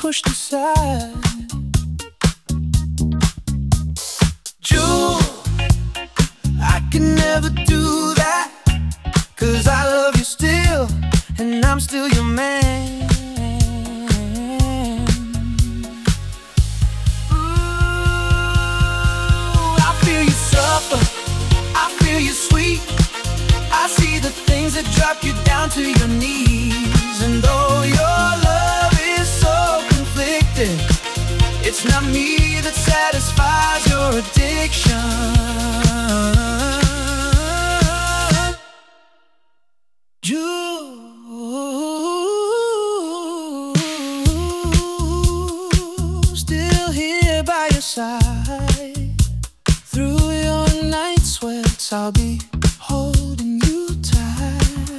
pushed aside. Jewel, I can never do that, 'cause I love you still, and I'm still your man. Ooh, I feel you suffer, I feel you sweet. I see the things that drop you down to your knees. And though your love is so conflicted, it's not me that satisfies your addiction. Still here by your side. Through your night sweats, I'll be